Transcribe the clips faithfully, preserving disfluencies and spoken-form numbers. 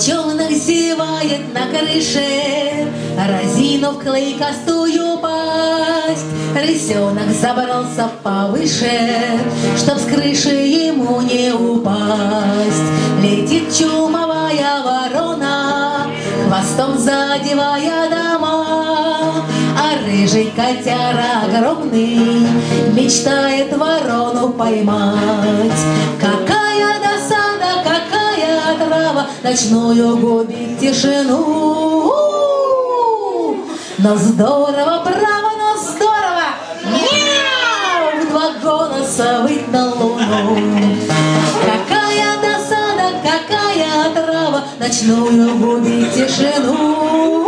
Волчонок зевает на крыше, разинув клыкастую пасть. Рысенок забрался повыше, чтоб с крыши ему не упасть. Летит чумовая ворона, хвостом задевая дома, а рыжий котяра огромный мечтает ворону поймать. Какая досада, какая отрава ночную губит тишину. Но здорово, право, но здорово, мяу, в два голоса выть на луну. Какая досада, какая отрава ночную губит тишину.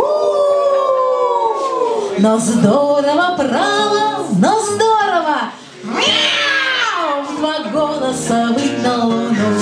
Но здорово, право, но здорово, мяу, в два голоса выть на луну.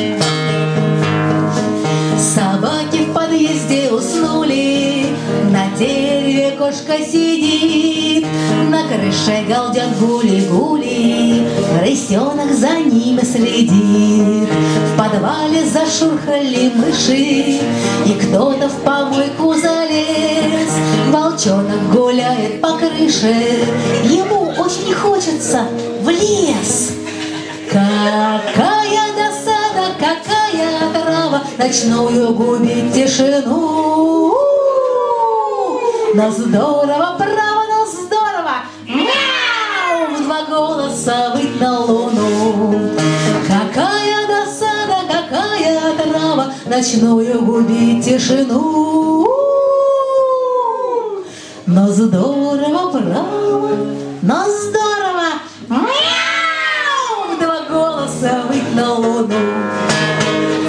Собаки в подъезде уснули, на дереве кошка сидит, на крыше галдят гули-гули, рысенок за ними следит. В подвале зашурхали мыши, и кто-то в помойку залез. Волчонок гуляет по крыше, ему очень хочется в лес. Какая досада, какая отрава ночную губит тишину. Но здорово, право, но здорово, мяу, в два голоса выть на луну. Какая досада, какая отрава ночную губит тишину. Но здорово, право, но здорово, мяу, в два голоса выть на луну.